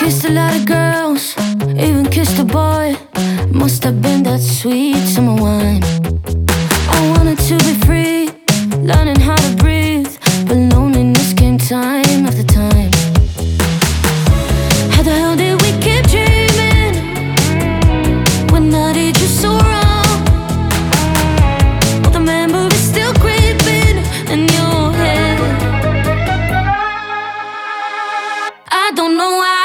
Kissed a lot of girls, even kissed a boy. Must have been that sweet summer wine. I wanted to be free, learning how to breathe, but loneliness came time after time. How the hell did we keep dreaming when I did you so wrong? Well, the memory's still creeping in your head. I don't know why.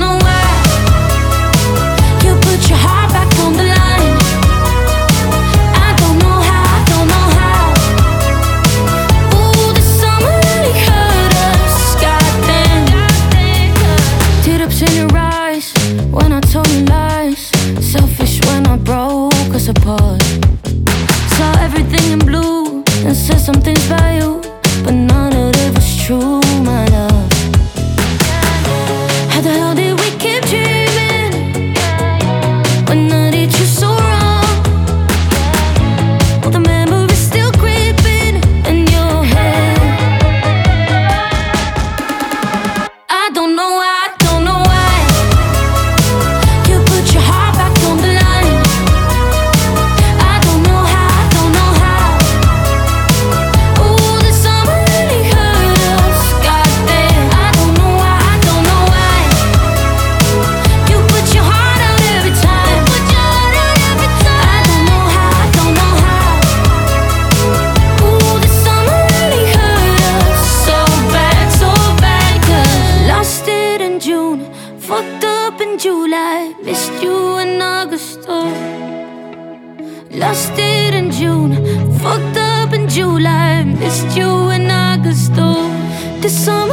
When I told you lies, selfish when I broke us apart. Saw everything in blue and said some things about you, but none of it was true, my love. How the hell did we keep dreaming when I did you so wrong? Well, the memory's still creeping in your head. I don't know why. Fucked up in July, missed you in August. Oh, lost it in June. Fucked up in July, missed you in August. Oh, this summer